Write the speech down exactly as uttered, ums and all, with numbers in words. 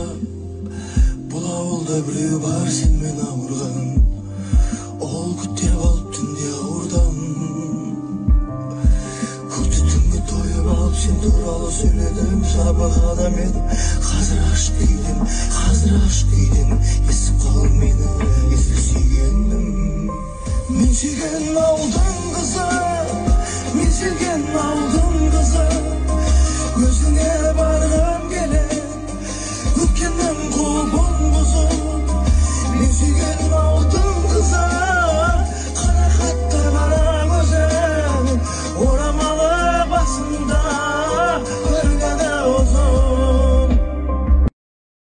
Бұл ауылда біреу бар сенмен ауырған, ол күттеріп алып түнде ауырдан. Көкті түнге тойып алып сен туралы сөйледім, жабық адам едім, қазір ашық күйдем, қазір ашық күйдем. Естіп қалдың мені, есіл сүйгенім. Мен сүйген ауылдың қызы, мен сүйген ауылдың қызы, өзіңе барғым келеді, өткеннің құлбын бұзып. Мен сүйген ауылдың